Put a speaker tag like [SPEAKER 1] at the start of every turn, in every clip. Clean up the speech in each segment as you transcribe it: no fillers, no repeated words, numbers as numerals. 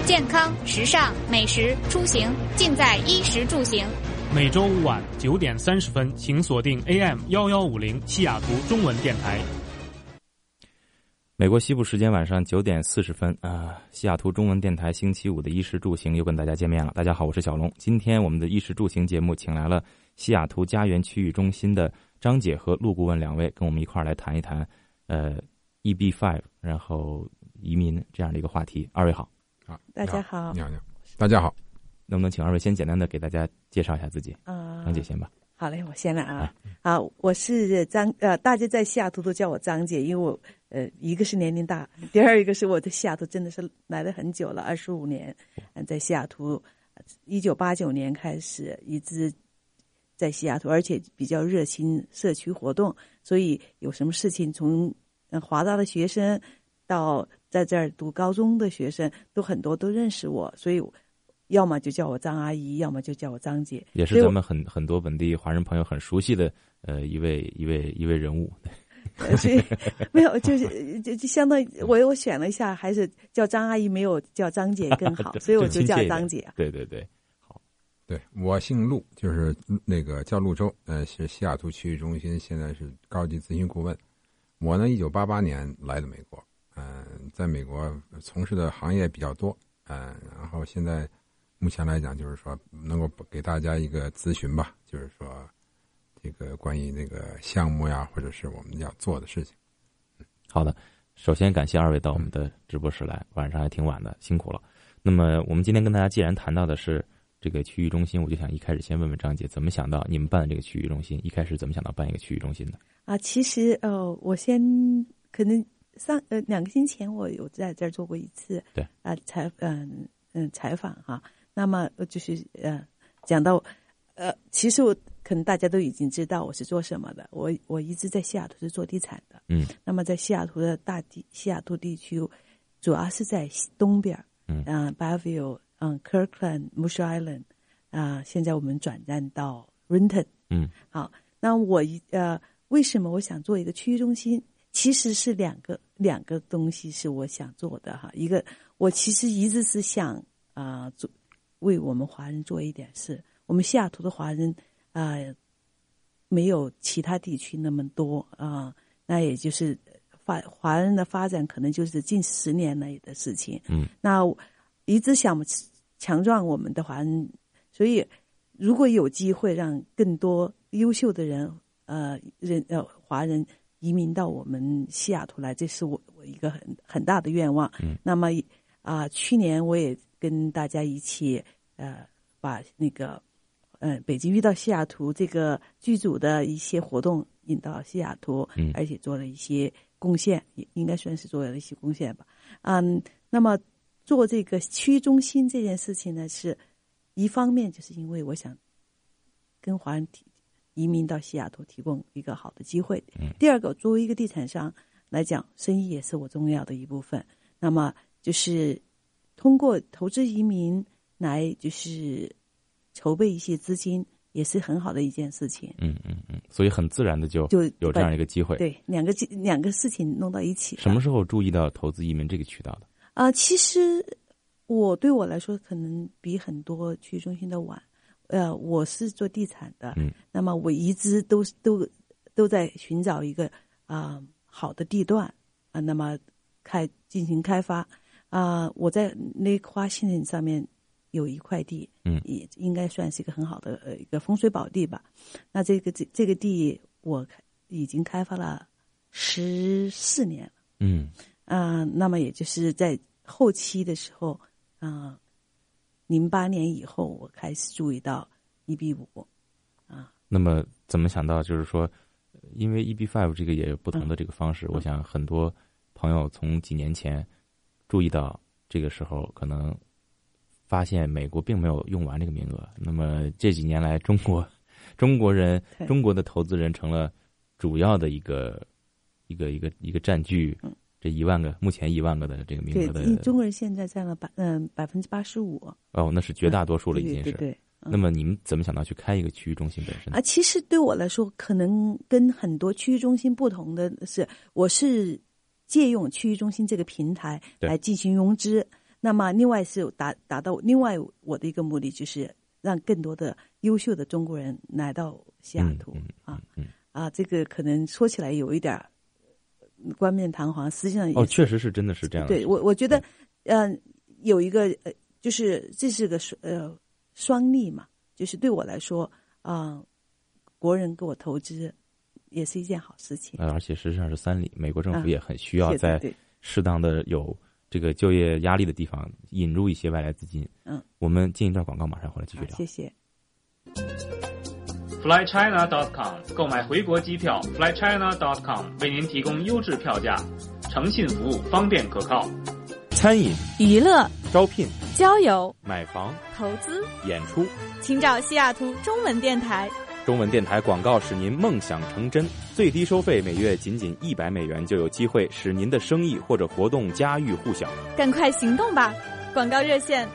[SPEAKER 1] 健康、时尚、美食、出行，尽在衣食住行。
[SPEAKER 2] 每周五晚9点30分，请锁定 AM1150西雅图中文电台。
[SPEAKER 3] 美国西部时间晚上9点40分西雅图中文电台星期五的衣食住行又跟大家见面了。大家好，我是小龙。今天我们的衣食住行节目请来了西雅图家园区域中心的张姐和陆顾问两位，跟我们一块儿来谈一谈EB5 然后移民这样的一个话题。二位好。
[SPEAKER 4] 好，
[SPEAKER 5] 大家好。
[SPEAKER 4] 你好，大家好。
[SPEAKER 3] 能不能请二位先简单的给大家介绍一下自己？张姐先吧。
[SPEAKER 5] 好嘞，我先来啊。好，我是大家在西雅图都叫我张姐，因为我一个是年龄大，第二一个是我在西雅图真的是来了很久了，25年。在西雅图，1989年开始一直在西雅图，而且比较热心社区活动，所以有什么事情从华大的学生到在这儿读高中的学生都很多都认识我，所以要么就叫我张阿姨，要么就叫我张姐，
[SPEAKER 3] 也是咱们很多本地华人朋友很熟悉的一位人物。
[SPEAKER 5] 所以没有就相当于我选了一下，还是叫张阿姨没有叫张姐更好，所以我就叫张姐。
[SPEAKER 3] 对对对，好。
[SPEAKER 4] 对，我姓陆，就是那个叫陆洲，是西雅图区域中心现在是高级咨询顾问。我呢，1988年来的美国，在美国从事的行业比较多，然后现在目前来讲，就是说能够给大家一个咨询吧，就是说这个关于那个项目呀，或者是我们要做的事情。
[SPEAKER 3] 好的，首先感谢二位到我们的直播室来，晚上还挺晚的，辛苦了。那么我们今天跟大家既然谈到的是这个区域中心，我就想一开始先问问张姐，怎么想到你们办这个区域中心？一开始怎么想到办一个区域中心的？
[SPEAKER 5] 其实我先可能2个星期前我有在这儿做过一次
[SPEAKER 3] 对
[SPEAKER 5] 采访哈。那么就是讲到其实我可能大家都已经知道我是做什么的。我一直在西雅图是做地产的。那么在西雅图的西雅图地区，主要是在东边，Bellevue、Kirkland、Moose Island 现在我们转战到 Renton。好，那我为什么我想做一个区域中心？其实是两个东西是我想做的哈。一个，我其实一直是想为我们华人做一点事。我们西雅图的华人没有其他地区那么多那也就是华人的发展可能就是近10年内的事情。那一直想强壮我们的华人，所以如果有机会让更多优秀的人华人移民到我们西雅图来，这是我一个很大的愿望。那么去年我也跟大家一起把那个北京遇到西雅图这个剧组的一些活动引到西雅图，而且做了一些贡献，也应该算是做了一些贡献吧。那么做这个区中心这件事情呢，是一方面就是因为我想跟华人移民到西雅图提供一个好的机会。第二个，作为一个地产商来讲，生意也是我重要的一部分。那么就是通过投资移民来就是筹备一些资金，也是很好的一件事情。
[SPEAKER 3] 所以很自然的就有这样一个机会。
[SPEAKER 5] 对，两个事情弄到一起。
[SPEAKER 3] 什么时候注意到投资移民这个渠道的？
[SPEAKER 5] 其实对我来说，可能比很多区域中心的晚。我是做地产的，那么我一直都在寻找一个好的地段那么进行开发我在Lake Washington上面有一块地，也应该算是一个很好的一个风水宝地吧。那这个地我已经开发了14年了，那么也就是在后期的时候08年以后，我开始注意到 EB5
[SPEAKER 3] 那么怎么想到就是说，因为 EB5 这个也有不同的这个方式，我想很多朋友从几年前注意到这个时候，可能发现美国并没有用完这个名额。那么这几年来，中国的投资人成了主要的一个占据。这目前1万个的这个名额的，
[SPEAKER 5] 对，中国人现在占了85%。
[SPEAKER 3] 那是绝大多数了，已经是。
[SPEAKER 5] 对。
[SPEAKER 3] 那么你们怎么想到去开一个区域中心本身？
[SPEAKER 5] 其实对我来说，可能跟很多区域中心不同的是，我是借用区域中心这个平台来进行融资。 那么另外是达到另外我的一个目的，就是让更多的优秀的中国人来到西雅图这个可能说起来有一点冠冕堂皇，实际上也
[SPEAKER 3] 确实是真的是这样的。
[SPEAKER 5] 对，我觉得有一个就是这是个双利嘛，就是对我来说国人给我投资也是一件好事情。
[SPEAKER 3] 而且实际上是3利，美国政府也很需要在适当的有这个就业压力的地方引入一些外来资金。我们进一段广告，马上回来继续聊。
[SPEAKER 5] 谢谢。
[SPEAKER 2] FlyChina.com 购买回国机票 ，FlyChina.com 为您提供优质票价，诚信服务，方便可靠。
[SPEAKER 3] 餐饮、
[SPEAKER 1] 娱乐、
[SPEAKER 3] 招聘、
[SPEAKER 1] 交友、
[SPEAKER 3] 买房、
[SPEAKER 1] 投资、
[SPEAKER 3] 演出，
[SPEAKER 1] 请找西雅图中文电台。
[SPEAKER 3] 中文电台广告使您梦想成真，最低收费每月仅仅$100就有机会使您的生意或者活动家喻户晓。
[SPEAKER 1] 赶快行动吧！广告热线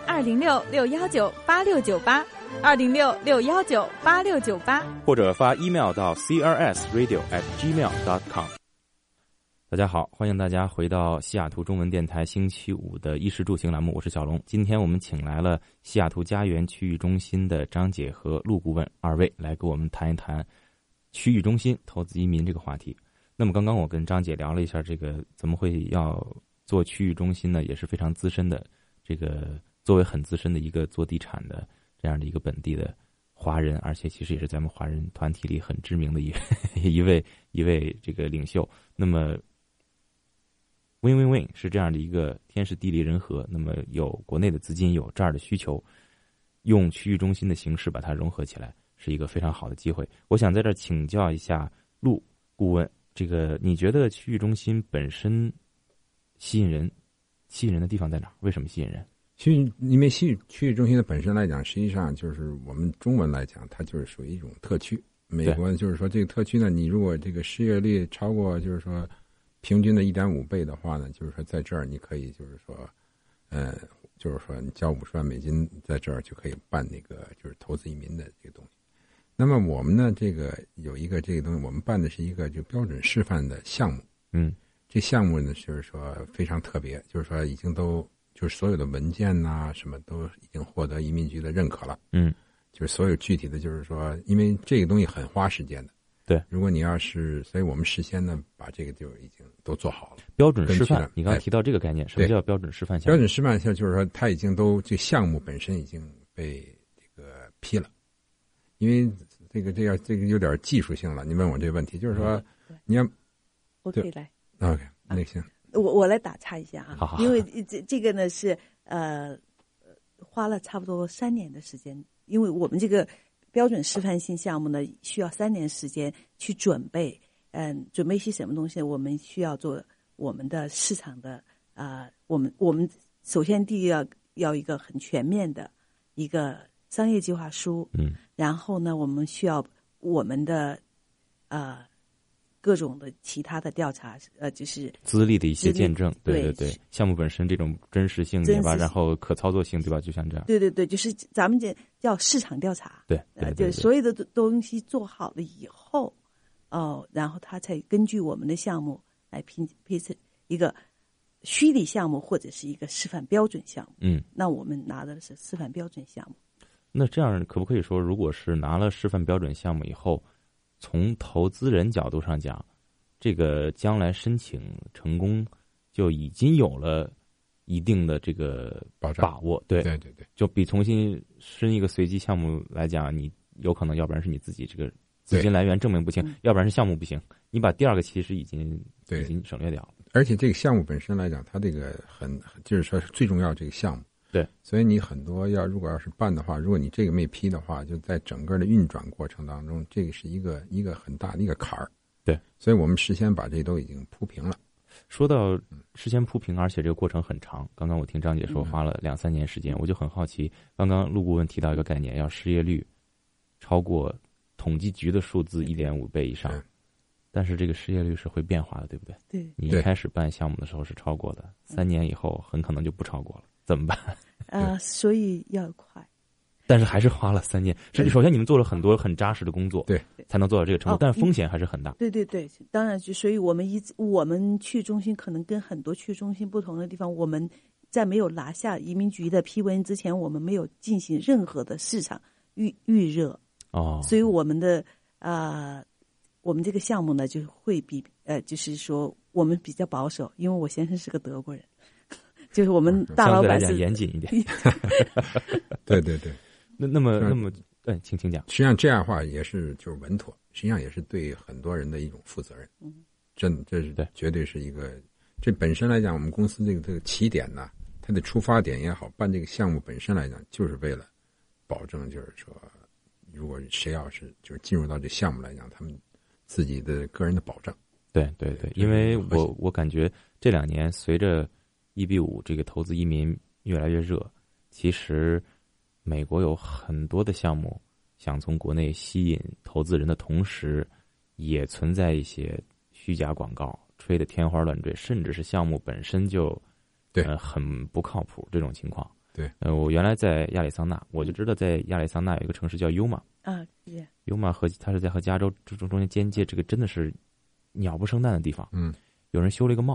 [SPEAKER 1] 206-619-8698，206-619-8698，
[SPEAKER 3] 或者发 email 到 crsradio@gmail.com。大家好，欢迎大家回到西雅图中文电台星期五的衣食住行栏目，我是小龙。今天我们请来了西雅图家园区域中心的张姐和陆顾问2位来跟我们谈一谈区域中心投资移民这个话题。那么刚刚我跟张姐聊了一下这个怎么会要做区域中心呢，也是非常资深的，这个作为很资深的一个做地产的这样的一个本地的华人，而且其实也是咱们华人团体里很知名的一位这个领袖。那么win-win-win 是这样的一个天时地利人和，那么有国内的资金，有这儿的需求，用区域中心的形式把它融合起来，是一个非常好的机会。我想在这儿请教一下陆顾问，这个你觉得区域中心本身吸引人的地方在哪儿？为什么吸引人？
[SPEAKER 4] 因为区域中心的本身来讲，实际上就是我们中文来讲，它就是属于一种特区。美国就是说这个特区呢，你如果这个失业率超过就是说平均的1.5倍的话呢，就是说在这儿你可以就是说你交$50万在这儿就可以办那个就是投资移民的这个东西。那么我们呢，这个有一个这个东西，我们办的是一个就标准示范的项目。这项目呢就是说非常特别，就是说已经都就是所有的文件呐什么都已经获得移民局的认可了。就是所有具体的就是说，因为这个东西很花时间的。对，如果你要是，所以我们事先呢把这个就已经都做好了。
[SPEAKER 3] 标准示范，你刚才提到这个概念，什么叫标准示范项目？
[SPEAKER 4] 标准示范项就是说，它已经都这项目本身已经被这个批了，因为这个有点技术性了。你问我这个问题，就是说你要，
[SPEAKER 5] 我可以来。
[SPEAKER 4] OK， 那行，
[SPEAKER 5] 我来打岔一下啊，
[SPEAKER 3] 好，
[SPEAKER 5] 因为这个呢是花了差不多3年的时间，因为我们这个标准示范性项目呢，需要3年时间去准备。准备些什么东西？我们需要做我们的市场的我们首先第一要一个很全面的一个商业计划书。然后呢，我们需要我们的各种的其他的调查，就是
[SPEAKER 3] 资历的一些见证。对，项目本身这种真实性对吧？然后可操作性对吧？就像这样。
[SPEAKER 5] 对，就是咱们叫市场调查。对，所有的东西做好了以后，然后他才根据我们的项目来批次一个虚拟项目或者是一个示范标准项目。那我们拿的是示范标准项目。
[SPEAKER 3] 那这样可不可以说，如果是拿了示范标准项目以后，从投资人角度上讲，这个将来申请成功就已经有了一定的这个把握？对，就比重新申一个随机项目来讲，你有可能要不然是你自己这个资金来源证明不清，要不然是项目不行，你把第二个其实已经省略掉了。
[SPEAKER 4] 而且这个项目本身来讲，它这个就是说最重要这个项目。对，所以你很多如果要是办的话，如果你这个没批的话，就在整个的运转过程当中，这个是一个很大的一个坎儿。对，所以我们事先把这都已经铺平了。
[SPEAKER 3] 说到事先铺平，而且这个过程很长。刚刚我听张姐说花了2-3年时间，我就很好奇。刚刚陆顾问提到一个概念，要失业率超过统计局的数字1.5倍以上。但是这个失业率是会变化的，对不对？对，你一开始办项目的时候是超过的，3年以后很可能就不超过了，怎么办？
[SPEAKER 5] 所以要快。
[SPEAKER 3] 但是还是花了3年。首先你们做了很多很扎实的工作，对，才能做到这个程度，但是风险还是很大。对，
[SPEAKER 5] 当然所以我们区域中心可能跟很多区域中心不同的地方，我们在没有拿下移民局的批文之前，我们没有进行任何的市场预热。所以我们的我们这个项目呢，就会比就是说我们比较保守，因为我先生是个德国人，就是我们大老板是
[SPEAKER 3] 严谨一点。
[SPEAKER 4] 对对对。
[SPEAKER 3] 那么，请讲。
[SPEAKER 4] 实际上这样的话也是就是稳妥，实际上也是对很多人的一种负责任。这是绝对是一个。这本身来讲，我们公司这个起点呢，它的出发点也好，办这个项目本身来讲，就是为了保证，就是说，如果谁要是就是进入到这项目来讲，他们自己的个人的保障。
[SPEAKER 3] 对，因为我感觉这2年随着EB5这个投资移民越来越热，其实美国有很多的项目想从国内吸引投资人的同时，也存在一些虚假广告，吹得天花乱坠，甚至是项目本身就很不靠谱这种情况。
[SPEAKER 4] 对，
[SPEAKER 3] 我原来在亚利桑那，我就知道在亚利桑那有一个城市叫 Yuma。Yuma 它是在和加州中间边界，这个真的是鸟不生蛋的地方。有人修了一个帽，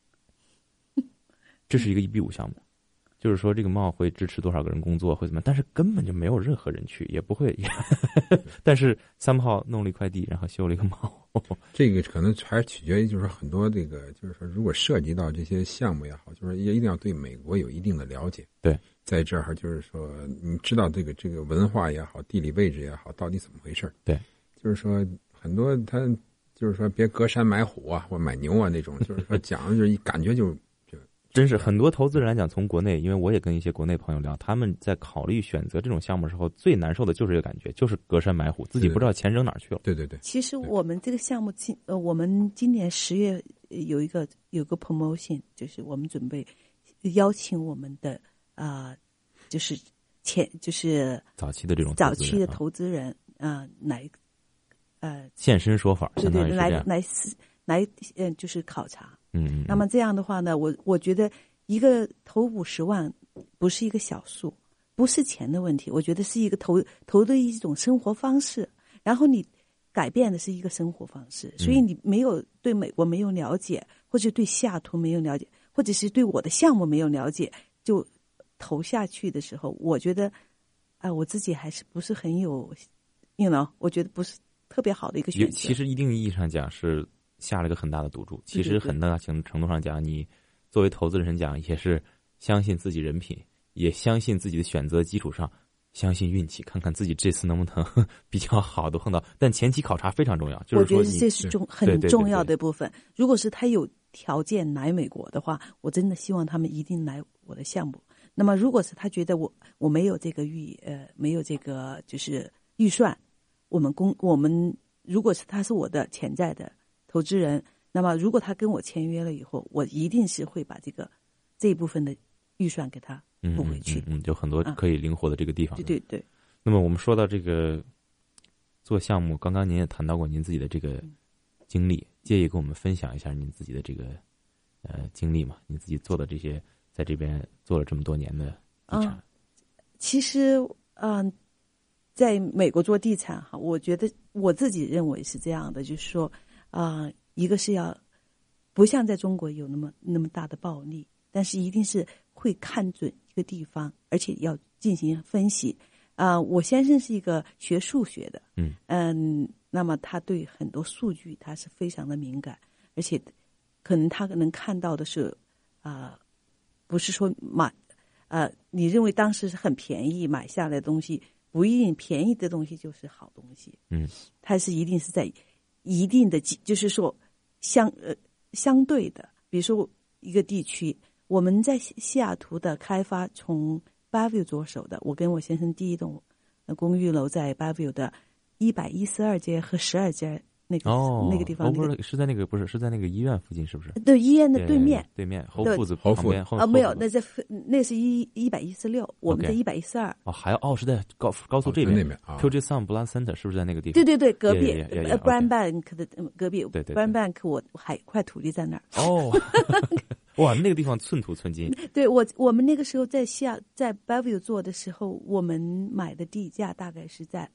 [SPEAKER 3] 这是一个EB5项目，就是说这个帽会支持多少个人工作，会怎么样，但是根本就没有任何人去，也不会。但是somehow弄了一块地，然后修了一个帽。
[SPEAKER 4] 这个可能还是取决于，就是很多这个，就是说，如果涉及到这些项目也好，就是也一定要对美国有一定的了解。
[SPEAKER 3] 对，
[SPEAKER 4] 在这儿就是说，你知道这个文化也好，地理位置也好，到底怎么回事？
[SPEAKER 3] 对，
[SPEAKER 4] 就是说很多他就是说别隔山买虎啊，或买牛啊那种，就是说讲的就是感觉就
[SPEAKER 3] 真是很多投资人来讲，从国内，因为我也跟一些国内朋友聊，他们在考虑选择这种项目的时候，最难受的就是这个感觉，就是隔山买虎，自己不知道钱扔哪儿去了。
[SPEAKER 4] 对。
[SPEAKER 5] 其实我们这个项目我们今年10月有一个 promotion， 就是我们准备邀请我们的就是
[SPEAKER 3] 早期的这种
[SPEAKER 5] 投资人来
[SPEAKER 3] 现身说法，
[SPEAKER 5] 对，来就是考察。那么这样的话呢，我觉得一个投50万不是一个小数，不是钱的问题，我觉得是一个投的一种生活方式，然后你改变的是一个生活方式，所以你没有对美国没有了解，或者对西雅图没有了解，或者是对我的项目没有了解，就投下去的时候，我觉得我自己还是不是很有我觉得不是特别好的一个选择。
[SPEAKER 3] 其实一定意义上讲是下了一个很大的赌注，其实很大程度上讲，你作为投资人讲也是相信自己人品，也相信自己的选择基础上，相信运气，看看自己这次能不能比较好的碰到。但前期考察非常重要，就是说
[SPEAKER 5] 我觉得这是很重要的部分。如果是他有条件来美国的话，我真的希望他们一定来我的项目。那么如果是他觉得我没有这个没有这个就是预算，我们如果是他是我的潜在的投资人，那么如果他跟我签约了以后，我一定是会把这一部分的预算给他补回去。
[SPEAKER 3] 就很多可以灵活的这个地方。
[SPEAKER 5] 对。
[SPEAKER 3] 那么我们说到这个做项目，刚刚您也谈到过您自己的这个经历，介意跟我们分享一下您自己的这个经历吗？你自己做的这些，在这边做了这么多年的地产。
[SPEAKER 5] 其实在美国做地产哈，我觉得我自己认为是这样的，就是说一个是要不像在中国有那么大的暴利，但是一定是会看准一个地方，而且要进行分析。我先生是一个学数学的，那么他对很多数据他是非常的敏感，而且可能他能看到的是不是说你认为当时是很便宜买下来的东西，不一定便宜的东西就是好东西。它是一定是在一定的，就是说相对的，比如说一个地区，我们在西雅图的开发从 Bayview 着手的，我跟我先生第一栋公寓楼在 Bayview 的112街和12街那个地方。
[SPEAKER 3] 不是，是在那个是在那个医院附近，是不是？
[SPEAKER 5] 对，医院的对面。
[SPEAKER 3] 对面侯父子旁边。
[SPEAKER 5] 没有，那是116，我们在112。
[SPEAKER 3] 还是在高速这边
[SPEAKER 4] 那边啊。
[SPEAKER 3] Puget Sound Blood Center 是不是在那个地方？
[SPEAKER 5] 对，隔壁
[SPEAKER 3] Brand
[SPEAKER 5] Bank 的隔壁。
[SPEAKER 3] 对
[SPEAKER 5] Brand Bank 我还块土地在那儿。
[SPEAKER 3] 哇，那个地方寸土寸金。
[SPEAKER 5] 对，我们那个时候在 Bayview 做的时候，我们买的地价大概是在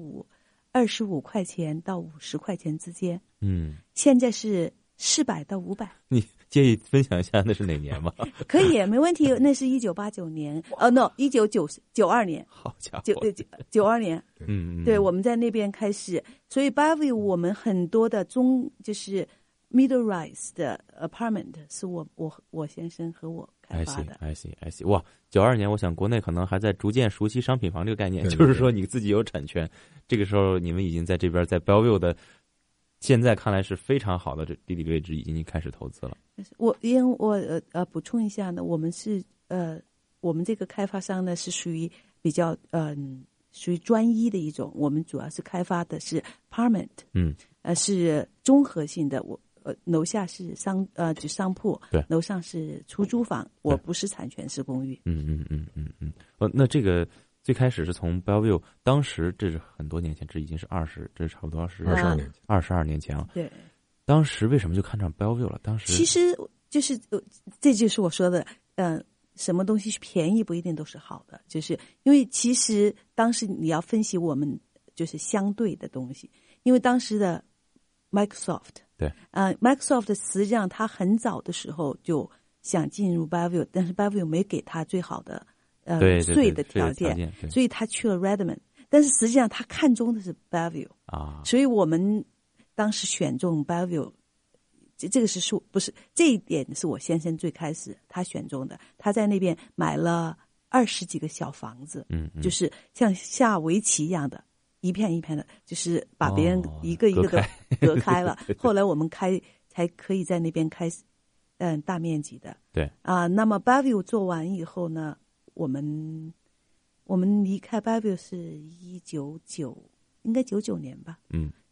[SPEAKER 5] 25块钱到50块钱之间。现在是400到500。
[SPEAKER 3] 介意分享一下那是哪年吗？
[SPEAKER 5] 可以，没问题。那是1989年，no，1992年。
[SPEAKER 3] 好家伙
[SPEAKER 5] ，92年。对，我们在那边开始，所以 Bellevue 我们很多的就是 middle rise 的 apartment 是我先生和我开发的。
[SPEAKER 3] I see。哇，92年，我想国内可能还在逐渐熟悉商品房这个概念，就是说你自己有产权。这个时候你们已经在这边，在 Bellevue 的。现在看来是非常好的这地理位置，已经开始投资了。
[SPEAKER 5] 因为我补充一下呢，我们这个开发商呢是属于比较属于专一的一种，我们主要是开发的是 apartment，是综合性的。楼下是商铺，
[SPEAKER 3] 对，
[SPEAKER 5] 楼上是出租房，我不是产权式公寓。
[SPEAKER 3] 那这个。最开始是从 Bellevue， 当时这是很多年前，这已经是这是差不多22年前了。
[SPEAKER 5] 对，
[SPEAKER 3] 当时为什么就看上 Bellevue 了？当时
[SPEAKER 5] 其实就是这就是我说的，什么东西便宜不一定都是好的，就是因为其实当时你要分析我们就是相对的东西，因为当时的 Microsoft，
[SPEAKER 3] 对
[SPEAKER 5] ，Microsoft 实际上他很早的时候就想进入 Bellevue， 但是 Bellevue 没给他最好的。税的条件，所以他去了 Redmond， 但是实际上他看中的是 Bellevue
[SPEAKER 3] 啊，
[SPEAKER 5] 所以我们当时选中 Bellevue， 这个是不是这一点是我先生最开始他选中的，他在那边买了20几个小房子，就是像下围棋一样的，一片一片的，就是把别人一个一个的隔开了。后来我们才可以在那边开大面积的，
[SPEAKER 3] 对
[SPEAKER 5] 那么 Bellevue 做完以后呢？我们离开 Bellevue 是应该99年吧。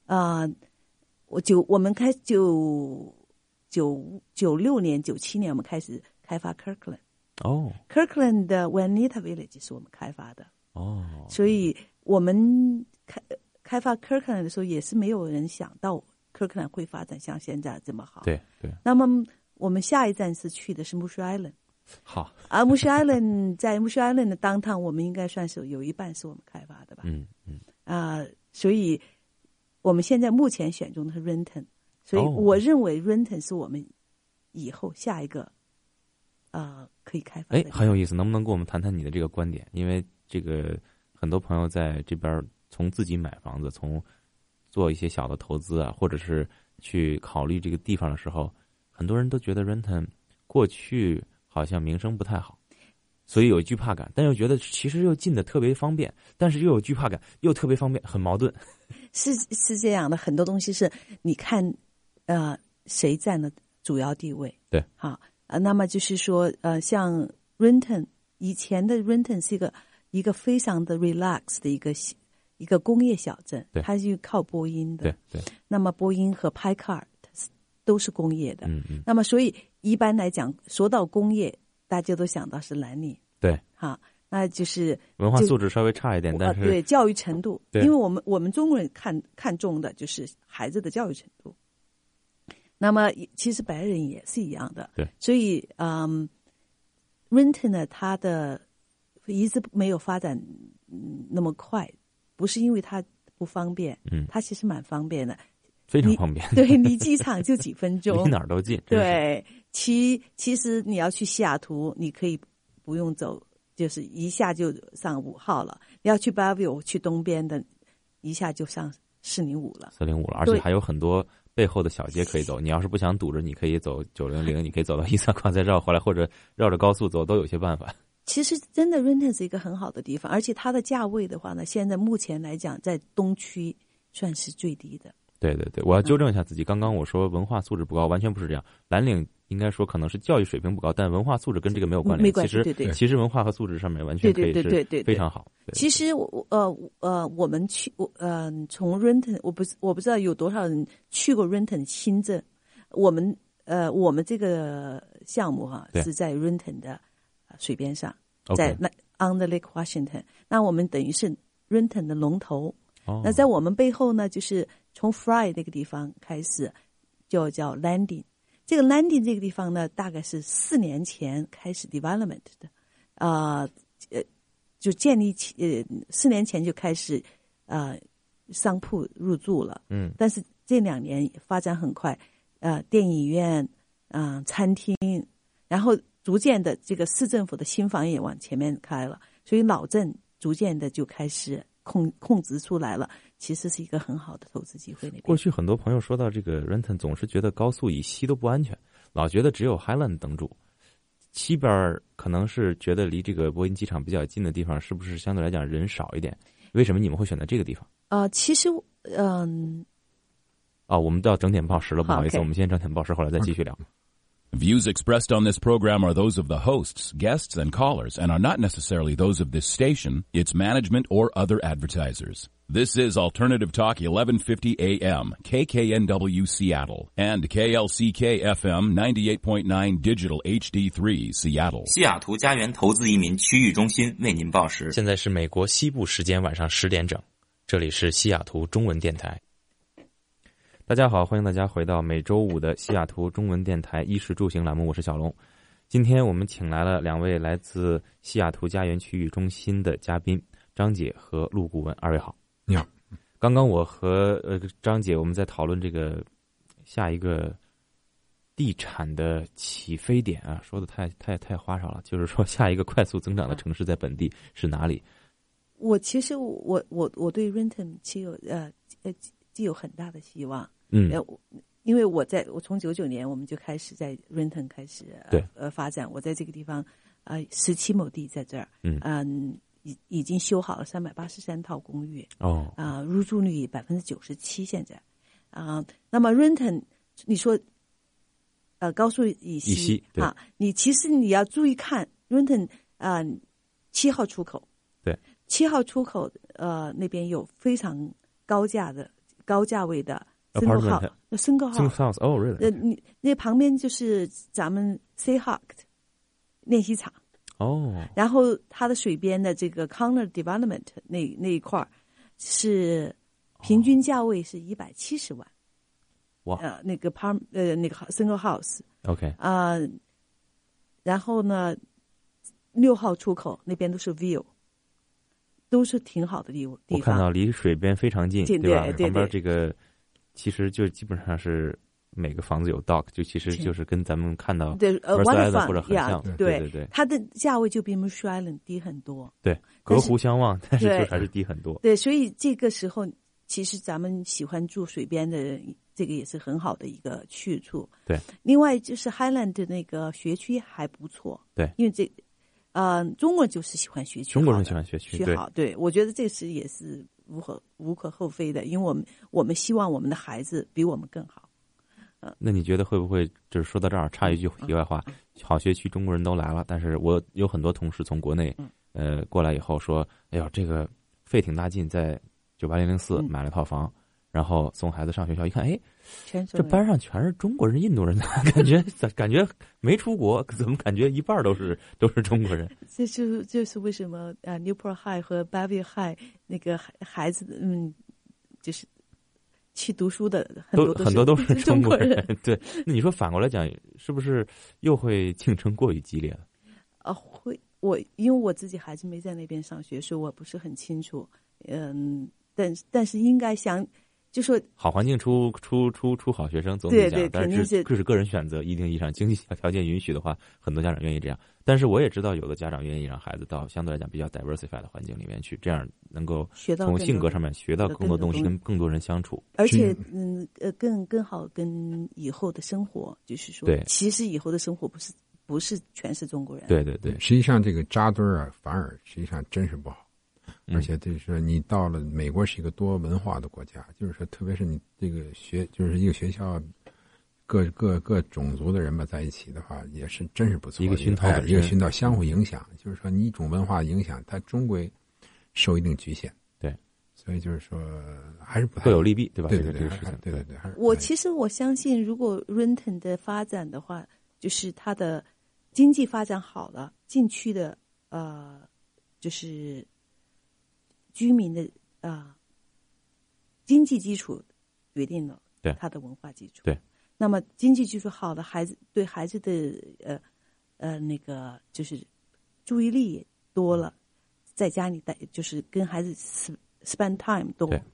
[SPEAKER 5] 我们开96年、97年我们开始开发 Kirkland。Kirkland 的 Juanita Village 是我们开发的。所以我们开发 Kirkland 的时候，也是没有人想到 Kirkland 会发展像现在这么好。
[SPEAKER 3] 对。
[SPEAKER 5] 那么我们下一站是去的是 Mushy Island。
[SPEAKER 3] 好
[SPEAKER 5] ，Mushy Island 在 Mushy Island 的 downtown 我们应该算是有一半是我们开发的吧。所以我们现在目前选中的是 Renton， 所以我认为 Renton 是我们以后下一个可以开发的。
[SPEAKER 3] 很有意思，能不能跟我们谈谈你的这个观点？因为这个很多朋友在这边从自己买房子，从做一些小的投资啊，或者是去考虑这个地方的时候，很多人都觉得 Renton 过去好像名声不太好，所以有惧怕感，但又觉得其实又近的特别方便，但是又有惧怕感，又特别方便，很矛盾。
[SPEAKER 5] 是这样的，很多东西是你看，谁占了主要地位。
[SPEAKER 3] 对，
[SPEAKER 5] 好，那么就是说，像 Renton 以前的 Renton 是一个非常的 relax 的一个工业小镇，它是靠播音的。
[SPEAKER 3] 对。
[SPEAKER 5] 那么播音和拍卡都是工业的。那么所以一般来讲，说到工业，大家都想到是蓝领。
[SPEAKER 3] 对。
[SPEAKER 5] 好，那就是
[SPEAKER 3] 文化素质稍微差一点，但是
[SPEAKER 5] 对教育程度，因为我们中国人看重的就是孩子的教育程度。那么其实白人也是一样的。
[SPEAKER 3] 对。
[SPEAKER 5] 所以Renton 呢，它的一直没有发展那么快，不是因为它不方便，它其实蛮方便的。
[SPEAKER 3] 非常方便，
[SPEAKER 5] 对，离机场就几分钟，
[SPEAKER 3] 离哪儿都近。
[SPEAKER 5] 对，其实你要去西雅图，你可以不用走，就是一下就上5号了。你要去 Bellevue 去东边的，一下就上405了。
[SPEAKER 3] 405了，而且还有很多背后的小街可以走。你要是不想堵着，你可以走900，你可以走到130跨再绕回来，或者绕着高速走，都有些办法。
[SPEAKER 5] 其实真的 Renton 是一个很好的地方，而且它的价位的话呢，现在目前来讲，在东区算是最低的。
[SPEAKER 3] 对，我要纠正一下自己。刚刚我说文化素质不高，完全不是这样。蓝领应该说可能是教育水平不高，但文化素质跟这个没有关联。
[SPEAKER 5] 没关系，对。
[SPEAKER 3] 其实文化和素质上面完全可以是非常好。
[SPEAKER 5] 其实我们去从 Renton， 我不知道有多少人去过 Renton 新镇。我们这个项目是在 Renton 的水边上，在on the Lake Washington。那我们等于是 Renton 的龙头。那在我们背后呢，就是从 Fry 那个地方开始，就叫 Landing。这个 Landing 这个地方呢，大概是4年前开始 development 的，就建立起4年前就开始商铺入驻了。但是这2年发展很快，电影院、 餐厅，然后逐渐的这个市政府的新房也往前面开了，所以老镇逐渐的就开始控制出来了，其实是一个很好的投资机会。那边
[SPEAKER 3] 过去很多朋友说到这个 Renton 总是觉得高速以西都不安全，老觉得只有 Highland 等住，西边可能是觉得离这个柏林机场比较近的地方，是不是相对来讲人少一点？为什么你们会选择这个地方？
[SPEAKER 5] 其实
[SPEAKER 3] 我们到整点报时了，不好意思，
[SPEAKER 5] okay.
[SPEAKER 3] 我们先整点报时，后来再继续聊。
[SPEAKER 6] Views expressed on this program are those of the hosts, guests, and callers, and are not necessarily those of this station, its management, or other advertisers. This is Alternative Talk 1150 AM, KKNW Seattle, and KLCK FM 98.9 Digital HD3 Seattle.
[SPEAKER 7] 西雅图家园投资移民区域中心为您报时。
[SPEAKER 3] 现在是美国西部时间晚上10点整，这里是西雅图中文电台。大家好，欢迎大家回到每周五的西雅图中文电台衣食住行栏目，我是小龙。今天我们请来了2位来自西雅图家园区域中心的嘉宾，张姐和陆顾问，二位好。
[SPEAKER 4] 你好。
[SPEAKER 3] 刚刚我和张姐我们在讨论这个下一个地产的起飞点啊，说的太花哨了，就是说下一个快速增长的城市在本地是哪里？
[SPEAKER 5] 其实我对 Renton 既有很大的希望。因为我从99年我们就开始在 Renton 开始发展，我在这个地方17亩地在这儿，已经修好了383套公寓，入住率97%现在，那么 Renton 你说高速以西其实你要注意看 Renton 7号出口，
[SPEAKER 3] 对
[SPEAKER 5] ，7号出口那边有非常高价位的Single House
[SPEAKER 3] really？
[SPEAKER 5] 那旁边就是咱们 Seahawk 练习场然后它的水边的这个 Conner Development 那一块是平均价位是170万，
[SPEAKER 3] 哇，
[SPEAKER 5] 那个 Single House
[SPEAKER 3] OK
[SPEAKER 5] 然后呢6号出口那边都是 View， 都是挺好的地方。
[SPEAKER 3] 我看到离水边非常近，对吧？
[SPEAKER 5] 对，
[SPEAKER 3] 旁边这个其实就基本上是每个房子有 dock， 就其实就是跟咱们看到 Waterfront 或者很像。对，
[SPEAKER 5] 它的价位就比 Mercer Island 低很多。
[SPEAKER 3] 对，隔湖相望，但是就还是低很多。
[SPEAKER 5] 对，所以这个时候其实咱们喜欢住水边的人，这个也是很好的一个去处。
[SPEAKER 3] 对，
[SPEAKER 5] 另外就是 Highland 的那个学区还不错。
[SPEAKER 3] 对，
[SPEAKER 5] 因为中国人就是喜欢学区，
[SPEAKER 3] 中国人喜欢学区
[SPEAKER 5] 好。对，我觉得这是也是无可厚非的，因为我们希望我们的孩子比我们更好。
[SPEAKER 3] 那你觉得会不会就是说到这儿插一句题外话，好学区中国人都来了，但是我有很多同事从国内过来以后说，哎呦这个费挺大劲，在98004买了套房，然后送孩子上学校，一看，哎，这班上全是中国人、印度人，感觉没出国，怎么感觉一半都是中国人？
[SPEAKER 5] 这就是为什么Newport High 和 Bellevue High 那个孩子就是去读书的很多都是中国人。
[SPEAKER 3] 对，那你说反过来讲，是不是又会竞争过于激烈了？
[SPEAKER 5] 会。因为我自己孩子没在那边上学，所以我不是很清楚。但是应该就说
[SPEAKER 3] 好环境出好学生，总体讲，但是这是个人选择，一定意义上经济条件允许的话，很多家长愿意这样。但是我也知道，有的家长愿意让孩子到相对来讲比较 diversified 的环境里面去，这样能够从性格上面学到更多东西，跟更多人相处，
[SPEAKER 5] 而且更好跟以后的生活，就是说，其实以后的生活不是全是中国人。
[SPEAKER 3] 对，
[SPEAKER 4] 实际上这个扎堆反而实际上真是不好。而且就是说，你到了美国是一个多文化的国家，就是说，特别是你这个就是一个学校，各种族的人吧在一起的话，也是真是不错的。一个熏陶，相互影响。就是说，你一种文化影响，它终归受一定局限。
[SPEAKER 3] 对，
[SPEAKER 4] 所以就是说，还是不太
[SPEAKER 3] 各有利弊，对吧？
[SPEAKER 4] 对。
[SPEAKER 5] 其实我相信，如果 Renton 的发展的话，就是它的经济发展好了，禁区的就是居民的经济基础决定了他的文化基础。
[SPEAKER 3] 对，
[SPEAKER 5] 那么经济基础好的孩子，对孩子的那个就是注意力也多了，在家里就是跟孩子spend time 多，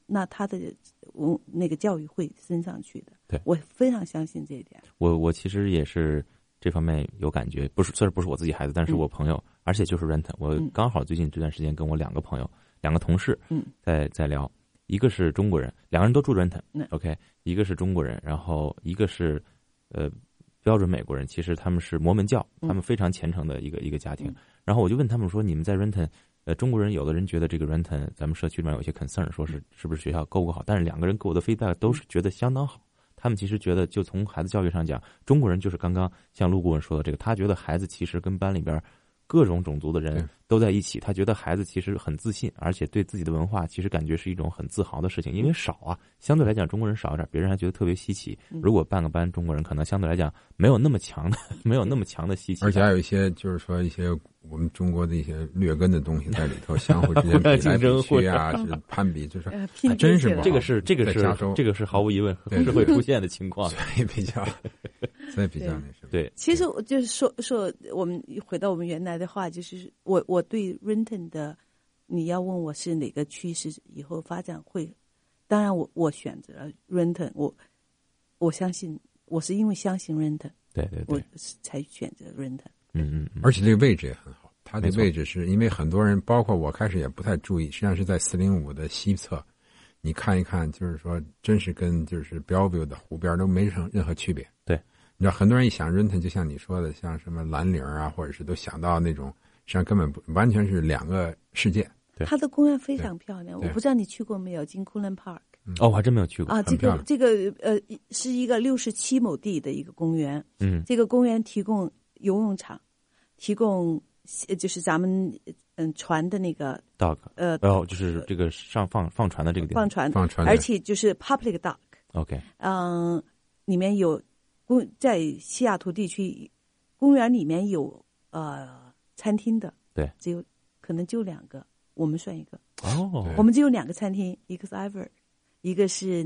[SPEAKER 5] 那他的那个教育会升上去的。
[SPEAKER 3] 对，
[SPEAKER 5] 我非常相信这一点。
[SPEAKER 3] 我其实也是这方面有感觉，虽然不是我自己孩子，但是我朋友，而且就是 Renton， 我刚好最近这段时间跟我2个朋友，2个同事，在聊，一个是中国人，2个人都住 Renton，OK，一个是中国人，然后一个是标准美国人，其实他们是摩门教，他们非常虔诚的一个家庭。然后我就问他们说，你们在 Renton， 中国人有的人觉得这个 Renton 咱们社区里面有些 concern， 说是不是学校够不好，但是2个人给我的 feedback 都是觉得相当好。他们其实觉得，就从孩子教育上讲，中国人就是刚刚像陆顾问说的这个，他觉得孩子其实跟班里边各种种族的人都在一起，他觉得孩子其实很自信，而且对自己的文化其实感觉是一种很自豪的事情，因为少啊，相对来讲中国人少一点，别人还觉得特别稀奇。如果办个班，中国人可能相对来讲没有那么强的稀奇，
[SPEAKER 4] 而且还有一些就是说一些我们中国的一些劣根的东西在里头，相互之间比来比去啊，是攀比，就是还真是不好。
[SPEAKER 3] 这个是毫无疑问是会出现的情况，
[SPEAKER 4] 所以比较那什么。
[SPEAKER 3] 对，
[SPEAKER 5] 其实我就是说，我们回到我们原来的话，就是我对 Renton 的，你要问我是哪个趋势以后发展会，当然我选择了 Renton， 我相信我是因为相信 Renton，
[SPEAKER 3] 对，
[SPEAKER 5] 我才选择 Renton。
[SPEAKER 4] 而且这个位置也很好，它的位置是因为很多人，包括我开始也不太注意，实际上是在405的西侧，你看一看，就是说真是跟就是 Bellevue 的湖边都没任何区别。
[SPEAKER 3] 对，
[SPEAKER 4] 你知道很多人一想 Renton， 就像你说的，像什么蓝岭啊，或者是都想到那种，实际上根本不完全是2个世界。
[SPEAKER 5] 它的公园非常漂亮，我不知道你去过没有，金库伦 Park。
[SPEAKER 3] 我还真没有去过
[SPEAKER 5] 啊。这个是一个67亩地的一个公园。这个公园提供游泳场，提供就是咱们船的那个
[SPEAKER 3] dock， 就是这个放船的这个地方，
[SPEAKER 5] 放船，而且就是 public dock。OK， 里面有在西雅图地区公园里面有餐厅的，
[SPEAKER 3] 对，
[SPEAKER 5] 可能就2个，我们算一个。
[SPEAKER 3] 哦，
[SPEAKER 5] 我们只有2个餐厅，一个是 Ivor， 一个是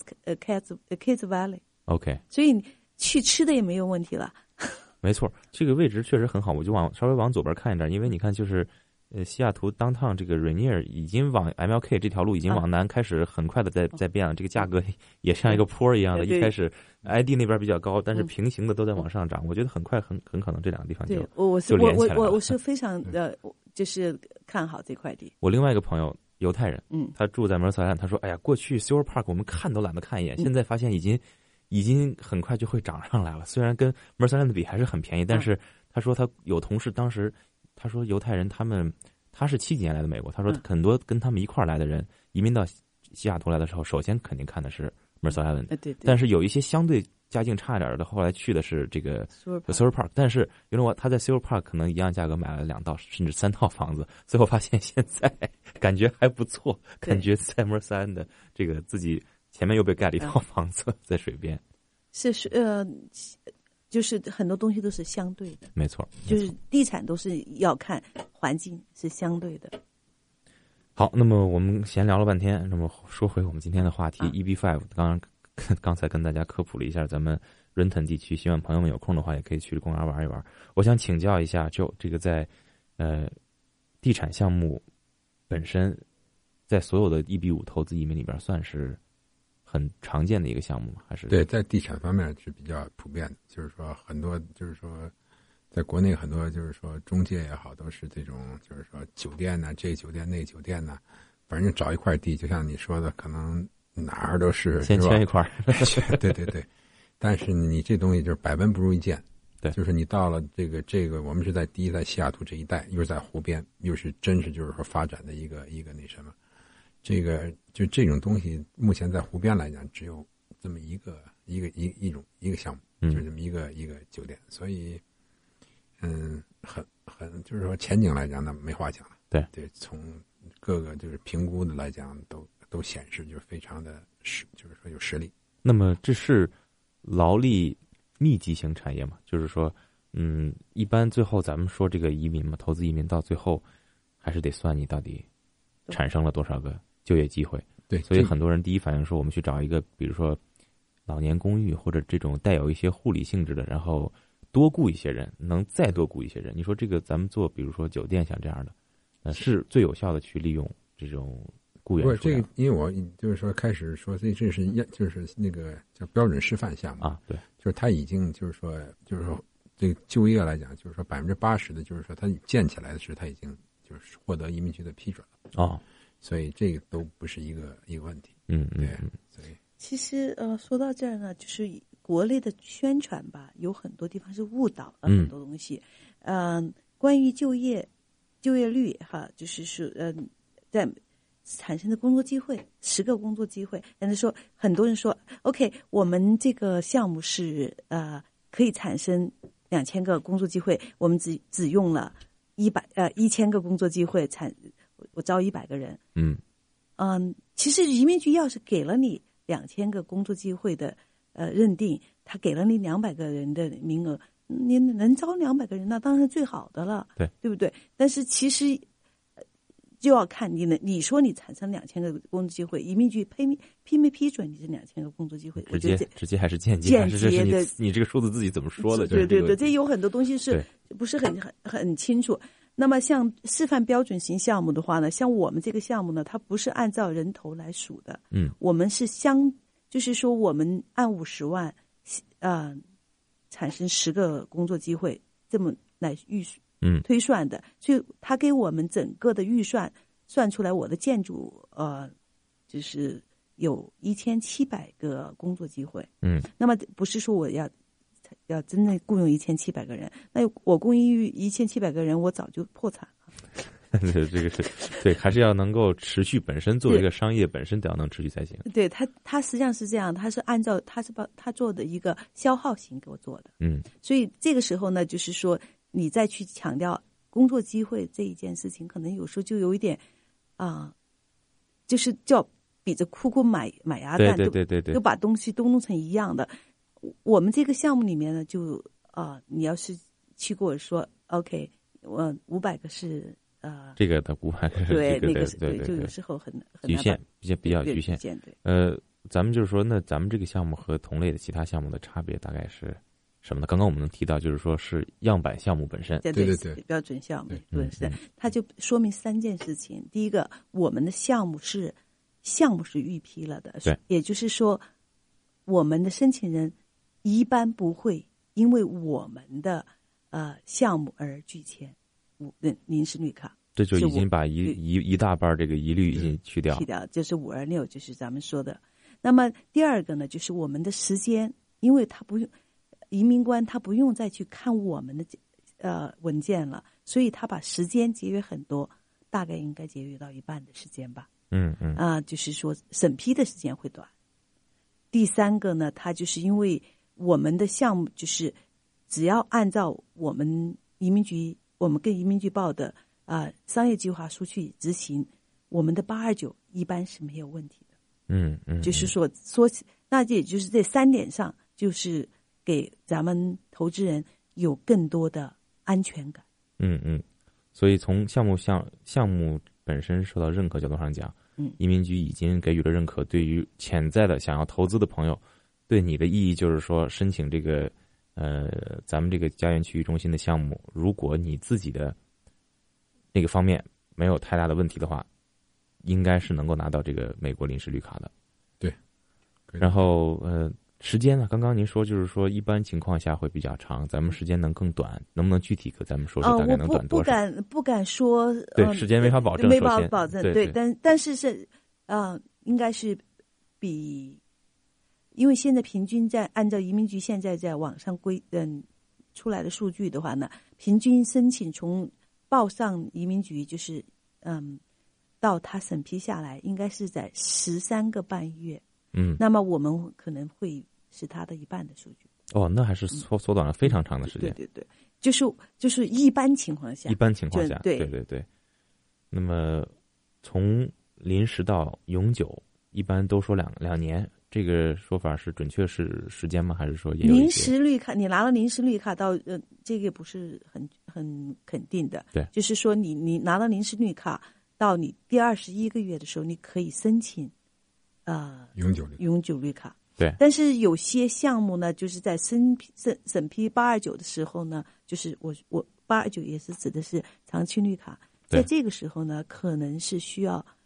[SPEAKER 5] Kids Valley。OK， 所以去吃的也没有问题了。
[SPEAKER 3] 没错，这个位置确实很好，我就稍微往左边看一点，因为你看就是西雅图 downtown 这个 Rainier 已经往 MLK 这条路已经往南开始很快的在变了，这个价格也像一个坡一样的，一开始 ID 那边比较高，但是平行的都在往上涨，我觉得很快很可能这2个地方就连起来了。
[SPEAKER 5] 我是非常就是看好这块地。
[SPEAKER 3] 我另外一个朋友犹太人，他住在 Mercer Island， 他说哎呀，过去 Silver Park 我们看都懒得看一眼，现在发现已经很快就会涨上来了，虽然跟 Mercer Island 比还是很便宜，但是他说他有同事当时他说犹太人他是70几年来的美国，他说很多跟他们一块儿来的人移民到西雅图来的时候，首先肯定看的是 Mercer Island，
[SPEAKER 5] 对，
[SPEAKER 3] 但是有一些相对家境差一点的，后来去的是这个 Silver Park， 但是因为他在 Silver Park 可能一样价格买了2套甚至3套房子，最后发现现在感觉还不错，感觉在 Mercer Island 的这个自己前面又被盖了一套房子在水边，
[SPEAKER 5] 就是很多东西都是相对的，
[SPEAKER 3] 没错，
[SPEAKER 5] 就是地产都是要看环境是相对的。
[SPEAKER 3] 好，那么我们闲聊了半天，那么说回我们今天的话题，EB5，刚才跟大家科普了一下咱们 Renton 地区，希望朋友们有空的话也可以去公园玩一玩。我想请教一下，就这个在地产项目本身，在所有的EB5投资移民里边算是很常见的一个项目吗？还是？
[SPEAKER 4] 对，在地产方面是比较普遍的，就是说很多就是说在国内很多就是说中介也好，都是这种就是说酒店呢，这酒店那酒店呢，反正找一块地，就像你说的，可能哪儿都是
[SPEAKER 3] 先圈一块。
[SPEAKER 4] 对，但是你这东西就是百闻不如一见。
[SPEAKER 3] 对，
[SPEAKER 4] 就是你到了这个，我们是在西雅图这一带，又是在湖边，又是真是就是说发展的一个那什么，这个就这种东西，目前在湖边来讲，只有这么一个项目，就这么一个酒店，所以很就是说前景来讲呢没话讲了。对，从各个就是评估的来讲，都显示就是非常的就是说有实力。
[SPEAKER 3] 那么这是劳力密集型产业嘛？就是说，一般最后咱们说这个移民嘛，投资移民到最后还是得算你到底产生了多少个就业机会。
[SPEAKER 4] 对，
[SPEAKER 3] 所以很多人第一反应说，我们去找一个，比如说老年公寓或者这种带有一些护理性质的，然后多雇一些人，能再多雇一些人。你说这个咱们做，比如说酒店像这样的，是最有效的去利用这种雇员数量。
[SPEAKER 4] 这个，因为我就是说开始说这是就是那个叫标准示范项目
[SPEAKER 3] 啊，对，
[SPEAKER 4] 就是他已经就是说这个就业来讲，就是说80%的，就是说他建起来的时候，他已经就是获得移民局的批准了
[SPEAKER 3] 哦，
[SPEAKER 4] 所以这个都不是一个问题。对，所以
[SPEAKER 5] 其实说到这儿呢，就是国内的宣传吧，有很多地方是误导了很多东西。关于就业率哈，就是说在产生的工作机会，10个工作机会，很多人说 OK， 我们这个项目是可以产生2000个工作机会，我们只用了1000个工作机会我招100个人。其实移民局要是给了你2000个工作机会的认定，他给了你200个人的名额，你能招200个人，那当然最好的了，对不对？但是其实就要看你说你产生2000个工作机会，移民局批没批准你这2000个工作机会，
[SPEAKER 3] 直接还是间接的，你这个数字自己怎么说的？
[SPEAKER 5] 对，这有很多东西是不是很清楚。那么像示范标准型项目的话呢，像我们这个项目呢，它不是按照人头来数的，我们是就是说我们按50万产生10个工作机会这么来推算的，所以他给我们整个的预算算出来，我的建筑就是有1700个工作机会。那么不是说我要真的雇佣1700个人，那我雇佣1700个人，我早就破产了。
[SPEAKER 3] 这个是对，还是要能够持续，本身作为一个商业本身得要能持续才行。
[SPEAKER 5] 对，他实际上是这样，他是按照他做的一个消耗型给我做的。所以这个时候呢，就是说你再去强调工作机会这一件事情，可能有时候就有一点就是叫比着哭哭买鸭蛋，
[SPEAKER 3] 对，
[SPEAKER 5] 就把东西都弄成一样的。我们这个项目里面呢，就你要是去跟我说 OK， 我500个是
[SPEAKER 3] 这个的500个是
[SPEAKER 5] 对，
[SPEAKER 3] 这个
[SPEAKER 5] 那个是
[SPEAKER 3] 对，
[SPEAKER 5] 就有时候很
[SPEAKER 3] 局限，比较局限。
[SPEAKER 5] 对，
[SPEAKER 3] 咱们就是说，那咱们这个项目和同类的其他项目的差别大概是什么呢？刚刚我们能提到，就是说是样板项目本身，
[SPEAKER 5] 对，标准项目本身，它就说明3件事情。第一个，我们的项目是预批了的，
[SPEAKER 3] 对，
[SPEAKER 5] 也就是说，我们的申请人一般不会因为我们的项目而拒签临时绿卡。
[SPEAKER 3] 这就已经把一大半这个疑虑已经去掉，
[SPEAKER 5] 就是526，就是咱们说的。那么第二个呢，就是我们的时间，因为他不用移民官，他不用再去看我们的文件了，所以他把时间节约很多，大概应该节约到1半的时间吧。就是说审批的时间会短。第三个呢，他就是因为我们的项目就是只要按照我们跟移民局报的商业计划书去执行，我们的829一般是没有问题的。就是说那也就是这3点上，就是给咱们投资人有更多的安全感。
[SPEAKER 3] 所以从项目本身受到认可角度上讲，移民局已经给予了认可。对于潜在的想要投资的朋友，对你的意义就是说，申请这个咱们这个家园区域中心的项目，如果你自己的那个方面没有太大的问题的话，应该是能够拿到这个美国临时绿卡的。
[SPEAKER 4] 对，
[SPEAKER 3] 然后时间呢？刚刚您说就是说一般情况下会比较长，咱们时间能更短，能不能具体和咱们说说大概能短多少？
[SPEAKER 5] 不敢说。
[SPEAKER 3] 对，时间没法保证。
[SPEAKER 5] 没法保证。对，但是应该是因为现在平均按照移民局现在在网上出来的数据的话呢，平均申请从报上移民局就是到他审批下来，应该是在13个半月。那么我们可能会是他的1半的数据。
[SPEAKER 3] 那还是缩短了非常长的时间。
[SPEAKER 5] 对，就是一般情况下。对。
[SPEAKER 3] 那么从临时到永久，一般都说两年，这个说法是准确是时间吗？还是说也有
[SPEAKER 5] 临时绿卡？你拿了临时绿卡到这个不是很肯定的。
[SPEAKER 3] 对，
[SPEAKER 5] 就是说你拿了临时绿卡到你第21个月的时候，你可以申请永久绿卡。
[SPEAKER 3] 对，
[SPEAKER 5] 但是有些项目呢，就是在审批829的时候呢，就是我829也是指的是长期绿卡，在这个时候呢，可能是需要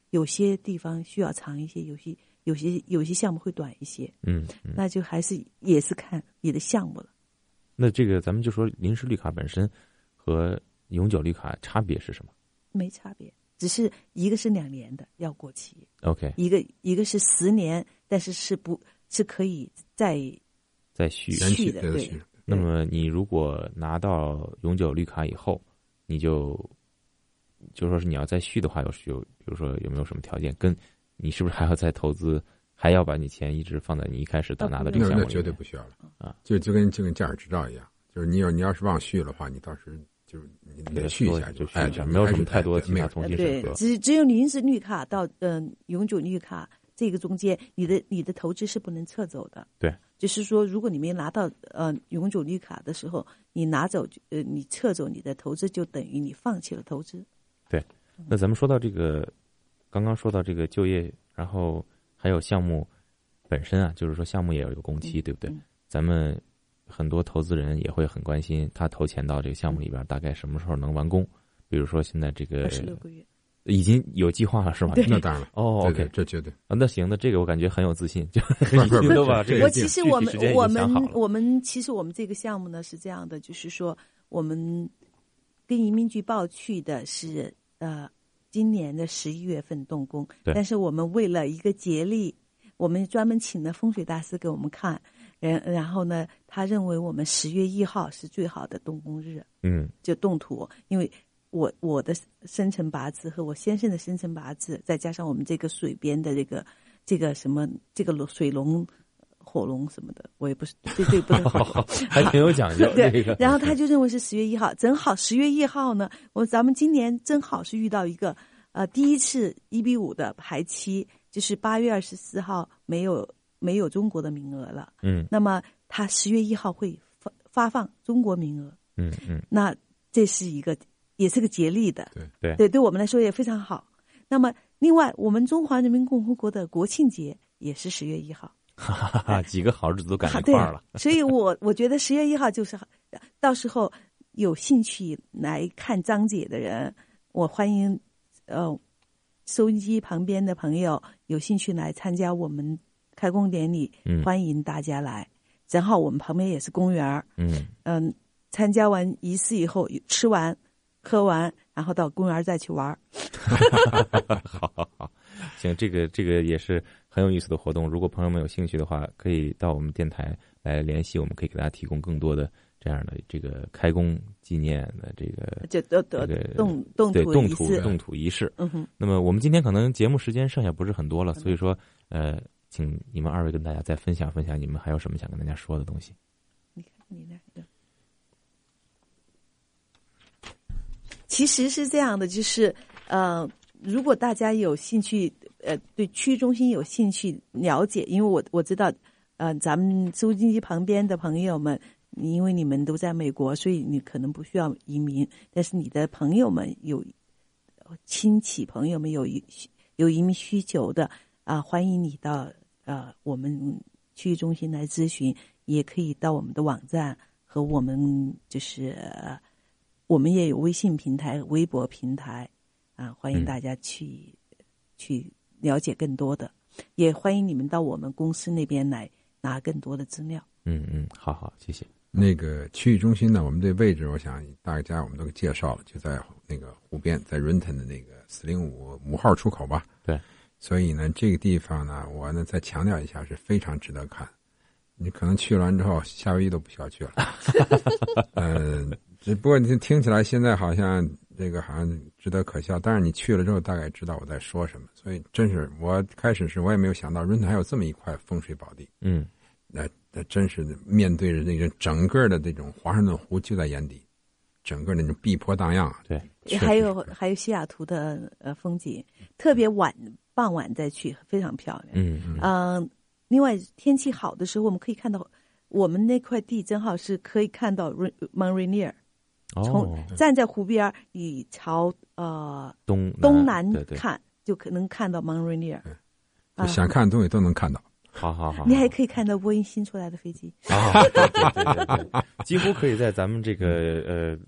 [SPEAKER 5] 有些地方需要长一些，有些项目会短一些。那就也是看你的项目了。
[SPEAKER 3] 那这个咱们就说临时绿卡本身和永久绿卡差别是什么？
[SPEAKER 5] 没差别，只是一个是2年的要过期
[SPEAKER 3] ，OK，
[SPEAKER 5] 一个是10年，但是是可以再续的。对。
[SPEAKER 3] 那么你如果拿到永久绿卡以后，你就说是你要再续的话，比如说有没有什么条件？跟你是不是还要再投资？还要把你钱一直放在你一开始到拿的这个项目里面？
[SPEAKER 4] 那绝对不需要了啊！就跟驾驶执照一样，就是你要是忘续的话，你到时就是你得续一下，
[SPEAKER 3] 就续一下，没有什么太多其他重新审核。
[SPEAKER 5] 只有临时绿卡到永久绿卡这个中间，你的投资是不能撤走的。
[SPEAKER 3] 对，
[SPEAKER 5] 就是说，如果你没拿到永久绿卡的时候，你拿走你撤走你的投资，就等于你放弃了投资。
[SPEAKER 3] 对，那咱们说到这个，刚刚说到这个就业，然后还有项目本身啊，就是说项目也有一个工期，对不对？咱们很多投资人也会很关心，他投钱到这个项目里边，大概什么时候能完工？比如说现在这个
[SPEAKER 5] 26个月。
[SPEAKER 3] 已经有计划了是吗？
[SPEAKER 4] 那当然了。
[SPEAKER 3] 哦 ，OK，
[SPEAKER 4] 这绝对
[SPEAKER 3] 啊。那行，那这个我感觉很有自信，就
[SPEAKER 4] 都
[SPEAKER 3] 把这个
[SPEAKER 5] 其实我们这个项目呢是这样的，就是说我们跟移民局报去的是今年的11月份动工，但是我们为了一个竭力，我们专门请了风水大师给我们看，然后呢，他认为我们10月1号是最好的动工日，就动土，因为我的生辰八字和我先生的生辰八字，再加上我们这个水边的这个什么这个水龙、火龙什么的，我也不是对不是
[SPEAKER 3] 还挺有讲究。
[SPEAKER 5] 对，
[SPEAKER 3] 这个
[SPEAKER 5] 然后他就认为是10月1号，正好10月1号呢，咱们今年正好是遇到一个第一次1:5的排期，就是8月24号没有中国的名额了。那么他10月1号会发放中国名额。那这是也是个竭力的，对我们来说也非常好。那么，另外，我们中华人民共和国的国庆节也是10月1号，
[SPEAKER 3] 几个好日子都赶一块儿了。
[SPEAKER 5] 所以我觉得10月1号就是到时候有兴趣来看张姐的人，我欢迎收音机旁边的朋友有兴趣来参加我们开工典礼，欢迎大家来。正好我们旁边也是公园，参加完仪式以后，吃完喝完，然后到公园再去玩。
[SPEAKER 3] 好，行，这个也是很有意思的活动。如果朋友们有兴趣的话，可以到我们电台来联系，我们可以给大家提供更多的这样的这个开工纪念的这个动土仪式。那么我们今天可能节目时间剩下不是很多了，所以说请你们2位跟大家再分享分享，你们还有什么想跟大家说的东西？
[SPEAKER 5] 你看你那个。其实是这样的，就是如果大家有兴趣，对区域中心有兴趣了解，因为我知道，咱们收音机旁边的朋友们，因为你们都在美国，所以你可能不需要移民，但是你的朋友们有亲戚朋友们有移民需求的欢迎你到我们区域中心来咨询，也可以到我们的网站和我们就是我们也有微信平台、微博平台欢迎大家去了解更多的，也欢迎你们到我们公司那边来拿更多的资料。好，谢谢。
[SPEAKER 4] 那个区域中心呢，我们这位置，我想大家我们都介绍了，就在那个湖边，在润腾的那个405号出口吧。
[SPEAKER 3] 对，所
[SPEAKER 4] 以呢，这个地方呢，我呢再强调一下，是非常值得看。你可能去完之后，夏威夷都不需要去了。只不过你听起来现在好像这个好像值得可笑，但是你去了之后大概知道我在说什么。所以真是我开始我也没有想到润腾还有这么一块风水宝地。那真是面对着那个整个的这种华盛顿湖就在眼底，整个那种碧波荡漾。
[SPEAKER 3] 对，
[SPEAKER 5] 还有西雅图的风景，特别傍晚再去非常漂亮。另外天气好的时候，我们可以看到我们那块地正好是可以看到 Mount Rainier。从站在湖边，你朝东南看，就可能看到 Mount Rainier。
[SPEAKER 4] 想看的东西都能看到。
[SPEAKER 3] 好，
[SPEAKER 5] 你还可以看到波音新出来的飞机。
[SPEAKER 3] 对，几乎可以在咱们这个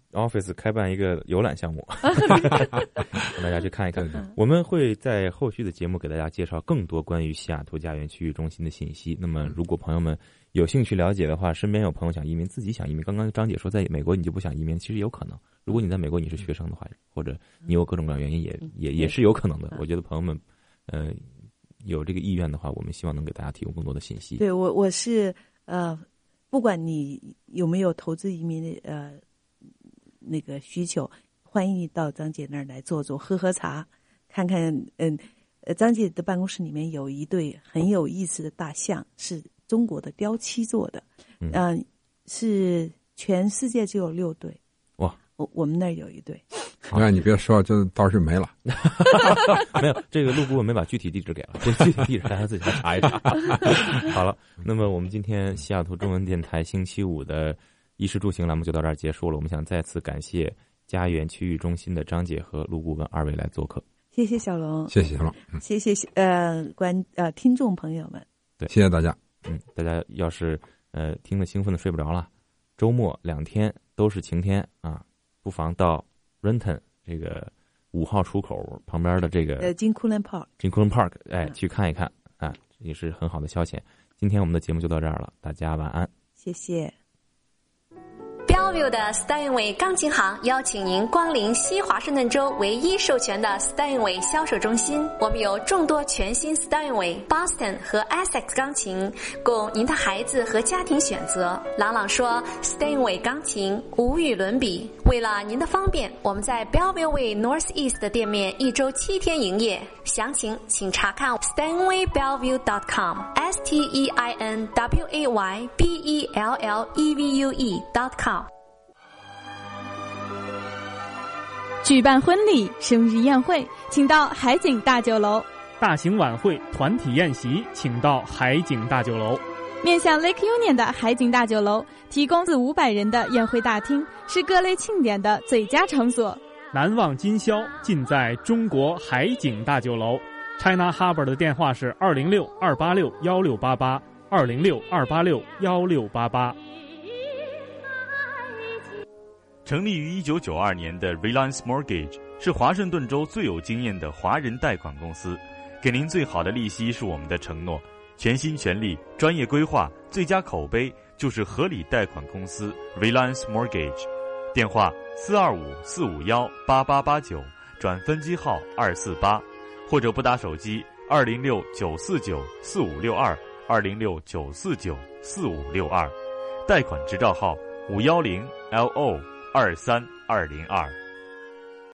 [SPEAKER 3] Office 开办一个游览项目，让大家去看一看。我们会在后续的节目给大家介绍更多关于西雅图家园区域中心的信息。那么，如果朋友们有兴趣了解的话，身边有朋友想移民，自己想移民，刚刚张姐说在美国你就不想移民，其实有可能。如果你在美国你是学生的话，或者你有各种各样原因，也是有可能的。我觉得朋友们，有这个意愿的话，我们希望能给大家提供更多的信息。
[SPEAKER 5] 对，我是不管你有没有投资移民的那个需求，欢迎你到张姐那儿来坐坐，喝喝茶，看看。张姐的办公室里面有一对很有意思的大象，是中国的雕漆做的，是全世界只有6对。
[SPEAKER 3] 哇，
[SPEAKER 5] 我们那儿有一对。
[SPEAKER 4] 那你别说，就倒是没了。
[SPEAKER 3] 没有，这个陆顾问没把具体地址给了，这具体地址大家自己来查一查。好了，那么我们今天西雅图中文电台星期五的衣食住行栏目就到这儿结束了。我们想再次感谢家园区域中心的张姐和陆顾问2位来做客。
[SPEAKER 5] 谢谢小龙，
[SPEAKER 4] 谢谢小龙，
[SPEAKER 5] 谢谢听众朋友们，
[SPEAKER 4] 对，谢谢大家。
[SPEAKER 3] 大家要是听得兴奋的睡不着了，周末2天都是晴天啊，不妨到 Renton 这个5号出口旁边的这个
[SPEAKER 5] 金库伦 Park，
[SPEAKER 3] 去看一看啊，也是很好的消遣。今天我们的节目就到这儿了，大家晚安，
[SPEAKER 5] 谢谢。
[SPEAKER 8] Bellevue 的 Steinway 钢琴行邀请您光临西华盛顿州唯一授权的 Steinway 销售中心。我们有众多全新 Steinway、Boston 和 Essex 钢琴，供您的孩子和家庭选择。朗朗说 Steinway 钢琴无与伦比。为了您的方便，我们在 Bellevue Way Northeast 的店面1周7天营业。详情请查看 SteinwayBellevue.com，SteinwayBellevue.com。
[SPEAKER 9] 举办婚礼、生日宴会，请到海景大酒楼；
[SPEAKER 2] 大型晚会、团体宴席，请到海景大酒楼。
[SPEAKER 9] 面向 Lake Union 的海景大酒楼，提供400-500人的宴会大厅，是各类庆典的最佳场所。
[SPEAKER 2] 难忘今宵，尽在中国海景大酒楼。China Harbor 的电话是206-286-1688，206-286-1688。
[SPEAKER 10] 成立于1992年的 Reliance Mortgage 是华盛顿州最有经验的华人贷款公司，给您最好的利息是我们的承诺，全心全力、专业规划、最佳口碑就是合理贷款公司 Reliance Mortgage。电话425-451-8889，转分机号248，或者拨打手机206-949-4562，206-949-4562，贷款执照号510LO23202。